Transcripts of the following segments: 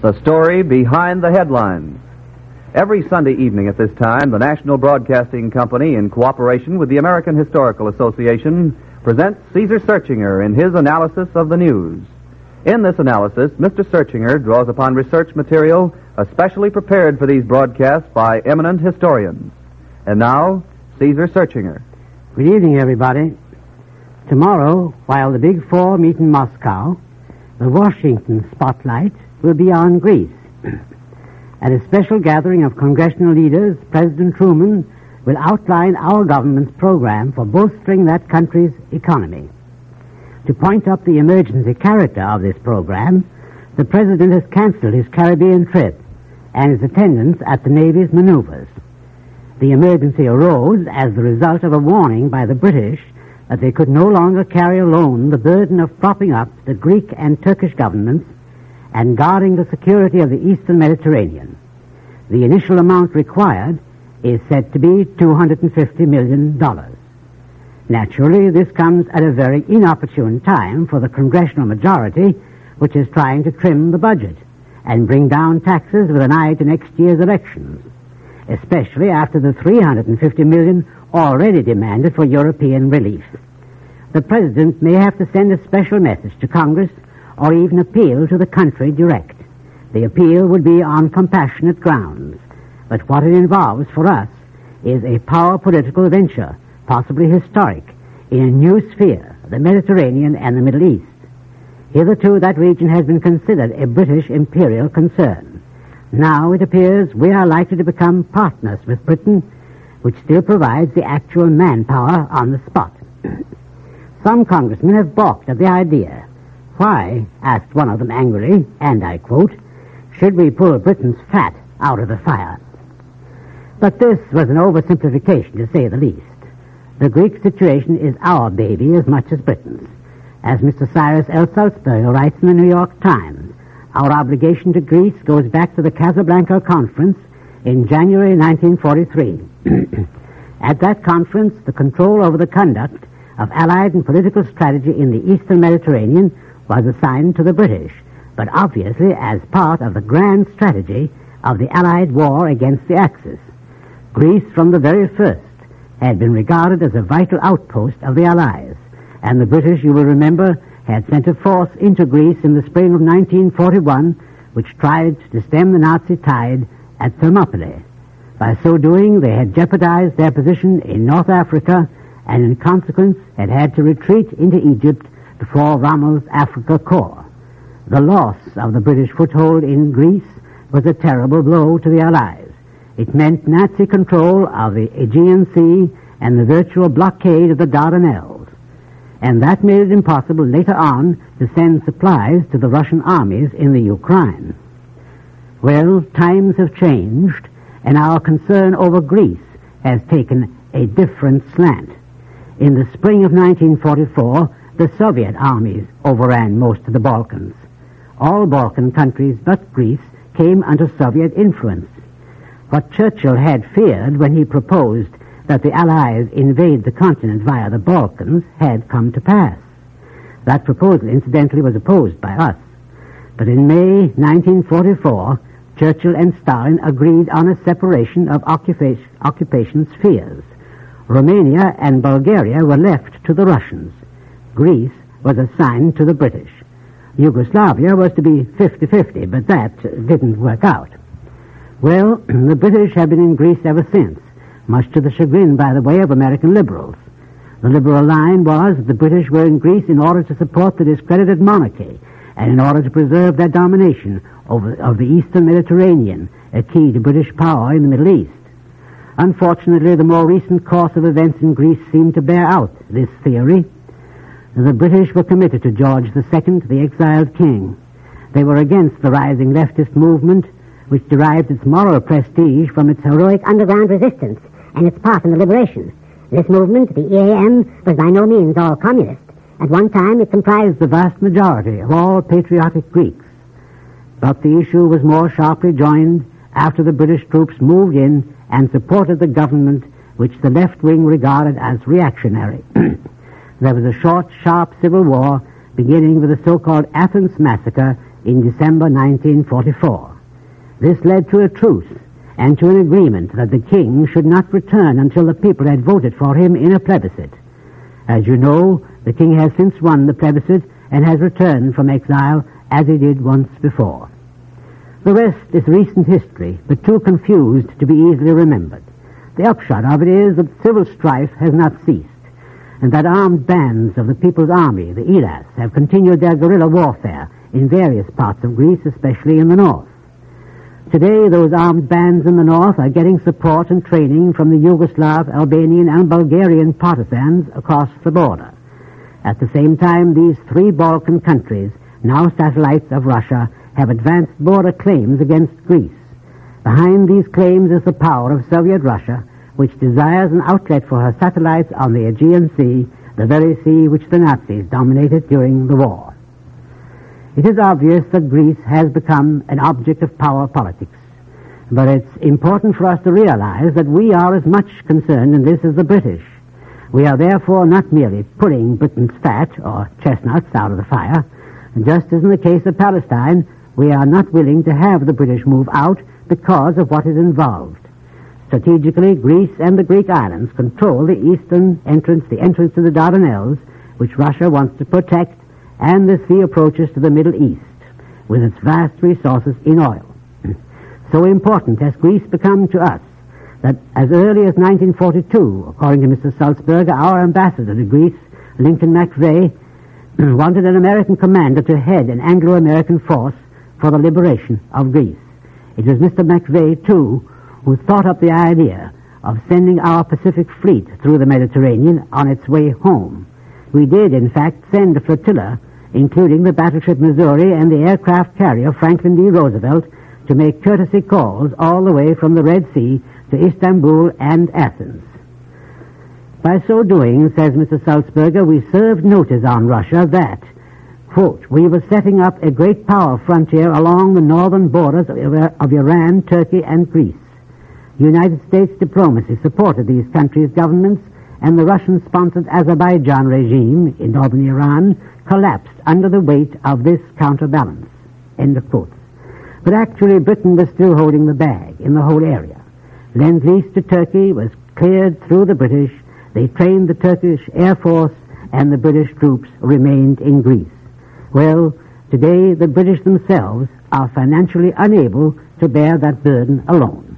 The story behind the headlines. Every Sunday evening at this time, the National Broadcasting Company, in cooperation with the American Historical Association, presents Caesar Searchinger in his analysis of the news. In this analysis, Mr. Searchinger draws upon research material especially prepared for these broadcasts by eminent historians. And now, Caesar Searchinger. Good evening, everybody. Tomorrow, while the Big Four meet in Moscow, the Washington spotlight will be on Greece. At a special gathering of congressional leaders, President Truman will outline our government's program for bolstering that country's economy. To point up the emergency character of this program, the President has canceled his Caribbean trip and his attendance at the Navy's maneuvers. The emergency arose as the result of a warning by the British that they could no longer carry alone the burden of propping up the Greek and Turkish governments and guarding the security of the Eastern Mediterranean. The initial amount required is said to be $250 million. Naturally, this comes at a very inopportune time for the congressional majority, which is trying to trim the budget and bring down taxes with an eye to next year's elections, especially after the $350 million already demanded for European relief. The President may have to send a special message to Congress or even appeal to the country direct. The appeal would be on compassionate grounds, but what it involves for us is a power political venture, possibly historic, in a new sphere, the Mediterranean and the Middle East. Hitherto, that region has been considered a British imperial concern. Now it appears we are likely to become partners with Britain, which still provides the actual manpower on the spot. Some congressmen have balked at the idea. Why, asked one of them angrily, and I quote, should we pull Britain's fat out of the fire? But this was an oversimplification, to say the least. The Greek situation is our baby as much as Britain's. As Mr. Cyrus L. Sulzberger writes in the New York Times, our obligation to Greece goes back to the Casablanca Conference in January 1943. At that conference, the control over the conduct of Allied and political strategy in the Eastern Mediterranean was assigned to the British, but obviously as part of the grand strategy of the Allied war against the Axis. Greece, from the very first, had been regarded as a vital outpost of the Allies, and the British, you will remember, had sent a force into Greece in the spring of 1941, which tried to stem the Nazi tide at Thermopylae. By so doing, they had jeopardized their position in North Africa, and in consequence had had to retreat into Egypt before Rommel's Africa Corps. The loss of the British foothold in Greece was a terrible blow to the Allies. It meant Nazi control of the Aegean Sea and the virtual blockade of the Dardanelles. And that made it impossible later on to send supplies to the Russian armies in the Ukraine. Well, times have changed, and our concern over Greece has taken a different slant. In the spring of 1944, the Soviet armies overran most of the Balkans. All Balkan countries but Greece came under Soviet influence. What Churchill had feared when he proposed that the Allies invade the continent via the Balkans had come to pass. That proposal, incidentally, was opposed by us. But in May 1944, Churchill and Stalin agreed on a separation of occupation spheres. Romania and Bulgaria were left to the Russians. Greece was assigned to the British. Yugoslavia was to be 50-50, but that didn't work out. Well, the British have been in Greece ever since, much to the chagrin, by the way, of American liberals. The liberal line was that the British were in Greece in order to support the discredited monarchy and in order to preserve their domination of the Eastern Mediterranean, a key to British power in the Middle East. Unfortunately, the more recent course of events in Greece seemed to bear out this theory. The British were committed to George II, the exiled king. They were against the rising leftist movement, which derived its moral prestige from its heroic underground resistance and its part in the liberation. This movement, the EAM, was by no means all communist. At one time, it comprised the vast majority of all patriotic Greeks. But the issue was more sharply joined after the British troops moved in and supported the government which the left wing regarded as reactionary. There was a short, sharp civil war beginning with the so-called Athens massacre in December 1944. This led to a truce and to an agreement that the king should not return until the people had voted for him in a plebiscite. As you know, the king has since won the plebiscite and has returned from exile as he did once before. The rest is recent history, but too confused to be easily remembered. The upshot of it is that civil strife has not ceased, and that armed bands of the People's Army, the IRAS, have continued their guerrilla warfare in various parts of Greece, especially in the north. Today, those armed bands in the north are getting support and training from the Yugoslav, Albanian, and Bulgarian partisans across the border. At the same time, these three Balkan countries, now satellites of Russia, have advanced border claims against Greece. Behind these claims is the power of Soviet Russia, which desires an outlet for her satellites on the Aegean Sea, the very sea which the Nazis dominated during the war. It is obvious that Greece has become an object of power politics, but it's important for us to realize that we are as much concerned in this as the British. We are therefore not merely pulling Britain's fat or chestnuts out of the fire. Just as in the case of Palestine, we are not willing to have the British move out because of what is involved. Strategically, Greece and the Greek islands control the eastern entrance, the entrance to the Dardanelles, which Russia wants to protect, and the sea approaches to the Middle East, with its vast resources in oil. So important has Greece become to us that as early as 1942, according to Mr. Sulzberger, our ambassador to Greece, Lincoln McVeigh, wanted an American commander to head an Anglo-American force for the liberation of Greece. It was Mr. McVeigh, too, who thought up the idea of sending our Pacific Fleet through the Mediterranean on its way home. We did, in fact, send a flotilla, including the battleship Missouri and the aircraft carrier Franklin D. Roosevelt, to make courtesy calls all the way from the Red Sea to Istanbul and Athens. By so doing, says Mr. Sulzberger, we served notice on Russia that, quote, we were setting up a great power frontier along the northern borders of Iran, Turkey, and Greece. United States diplomacy supported these countries' governments, and the Russian-sponsored Azerbaijan regime in northern Iran collapsed under the weight of this counterbalance. End of quote. But actually, Britain was still holding the bag in the whole area. Lend-Lease to Turkey was cleared through the British. They trained the Turkish Air Force, and the British troops remained in Greece. Well, today the British themselves are financially unable to bear that burden alone.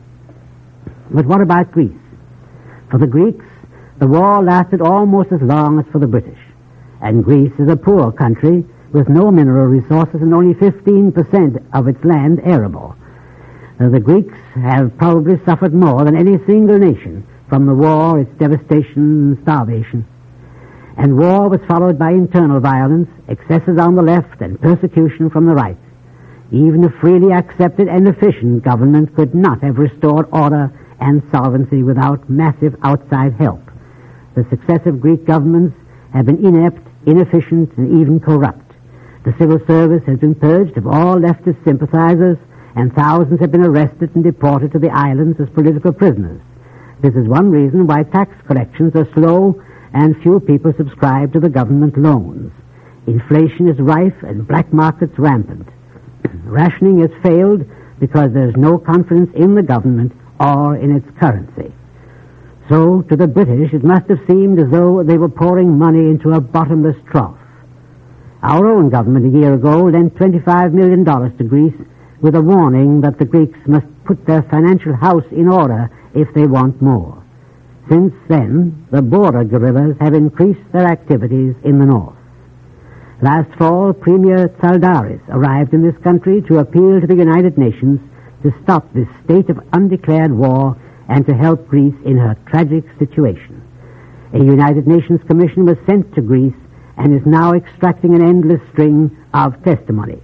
But what about Greece? For the Greeks, the war lasted almost as long as for the British. And Greece is a poor country with no mineral resources and only 15% of its land arable. The Greeks have probably suffered more than any single nation from the war, its devastation and starvation. And war was followed by internal violence, excesses on the left, and persecution from the right. Even a freely accepted and efficient government could not have restored order and solvency without massive outside help. The successive Greek governments have been inept, inefficient, and even corrupt. The civil service has been purged of all leftist sympathizers, and thousands have been arrested and deported to the islands as political prisoners. This is one reason why tax collections are slow and few people subscribe to the government loans. Inflation is rife and black markets rampant. Rationing has failed because there is no confidence in the government or in its currency. So, to the British, it must have seemed as though they were pouring money into a bottomless trough. Our own government a year ago lent $25 million to Greece with a warning that the Greeks must put their financial house in order if they want more. Since then, the border guerrillas have increased their activities in the north. Last fall, Premier Tsaldaris arrived in this country to appeal to the United Nations to stop this state of undeclared war and to help Greece in her tragic situation. A United Nations commission was sent to Greece and is now extracting an endless string of testimony.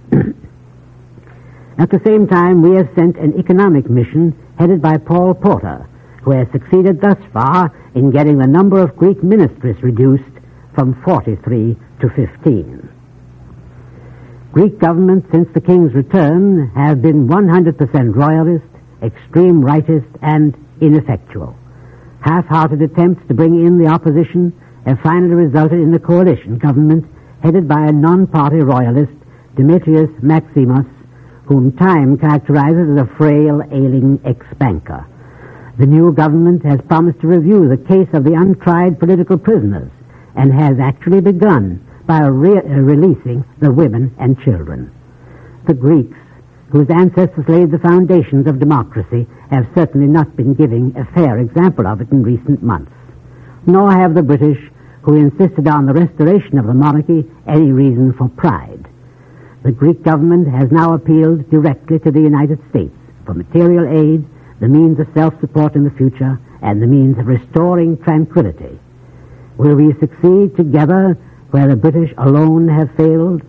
At the same time, we have sent an economic mission headed by Paul Porter, who has succeeded thus far in getting the number of Greek ministries reduced from 43 to 15. Greek governments since the king's return have been 100% royalist, extreme rightist, and ineffectual. Half-hearted attempts to bring in the opposition have finally resulted in a coalition government headed by a non-party royalist, Demetrius Maximus, whom time characterizes as a frail, ailing ex-banker. The new government has promised to review the case of the untried political prisoners and has actually begun by releasing the women and children. The Greeks, whose ancestors laid the foundations of democracy, have certainly not been giving a fair example of it in recent months. Nor have the British, who insisted on the restoration of the monarchy, any reason for pride. The Greek government has now appealed directly to the United States for material aid, the means of self-support in the future, and the means of restoring tranquility. Will we succeed together where the British alone have failed?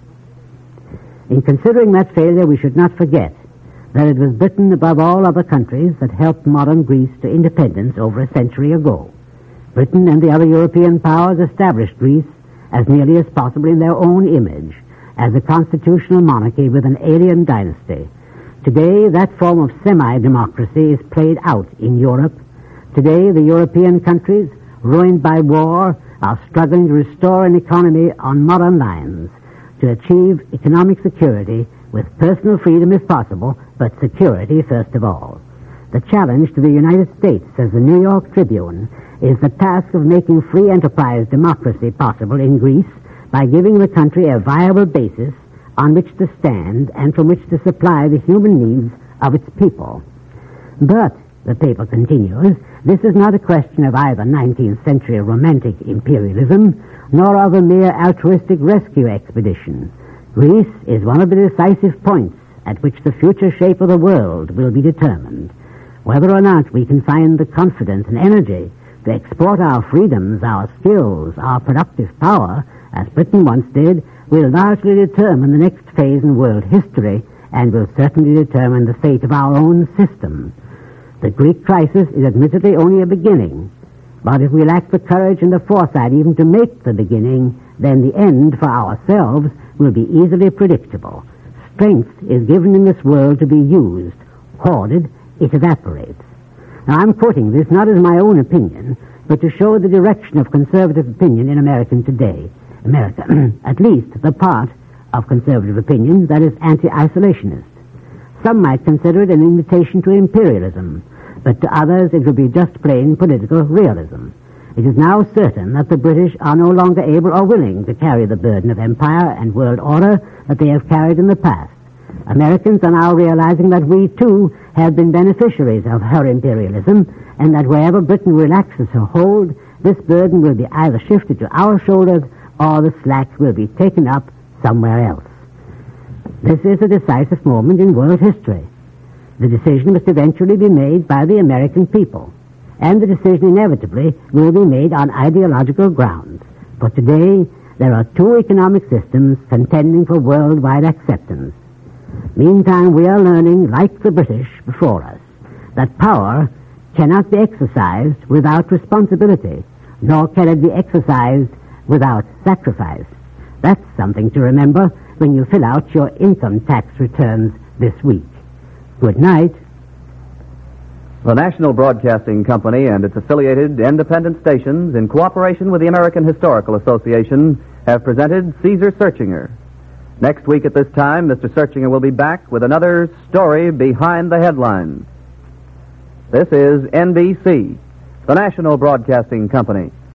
In considering that failure, we should not forget that it was Britain, above all other countries, that helped modern Greece to independence over a century ago. Britain and the other European powers established Greece as nearly as possible in their own image, as a constitutional monarchy with an alien dynasty. Today, that form of semi-democracy is played out in Europe. Today, the European countries, ruined by war, are struggling to restore an economy on modern lines, to achieve economic security with personal freedom if possible, but security first of all. The challenge to the United States, says the New York Tribune, is the task of making free enterprise democracy possible in Greece by giving the country a viable basis on which to stand and from which to supply the human needs of its people. But, the paper continues, this is not a question of either 19th century romantic imperialism nor of a mere altruistic rescue expedition. Greece is one of the decisive points at which the future shape of the world will be determined. Whether or not we can find the confidence and energy to export our freedoms, our skills, our productive power, as Britain once did, will largely determine the next phase in world history and will certainly determine the fate of our own system. The Greek crisis is admittedly only a beginning, but if we lack the courage and the foresight even to make the beginning, then the end for ourselves will be easily predictable. Strength is given in this world to be used. Hoarded, it evaporates. Now, I'm quoting this not as my own opinion, but to show the direction of conservative opinion in America, at least the part of conservative opinion that is anti-isolationist. Some might consider it an invitation to imperialism, but to others it would be just plain political realism. It is now certain that the British are no longer able or willing to carry the burden of empire and world order that they have carried in the past. Americans are now realizing that we, too, have been beneficiaries of her imperialism, and that wherever Britain relaxes her hold, this burden will be either shifted to our shoulders or the slack will be taken up somewhere else. This is a decisive moment in world history. The decision must eventually be made by the American people, and the decision inevitably will be made on ideological grounds. For today, there are two economic systems contending for worldwide acceptance. Meantime, we are learning, like the British before us, that power cannot be exercised without responsibility, nor can it be exercised without sacrifice. That's something to remember when you fill out your income tax returns this week. Good night. The National Broadcasting Company and its affiliated independent stations, in cooperation with the American Historical Association, have presented Caesar Searchinger. Next week at this time, Mr. Searchinger will be back with another story behind the headlines. This is NBC, the National Broadcasting Company.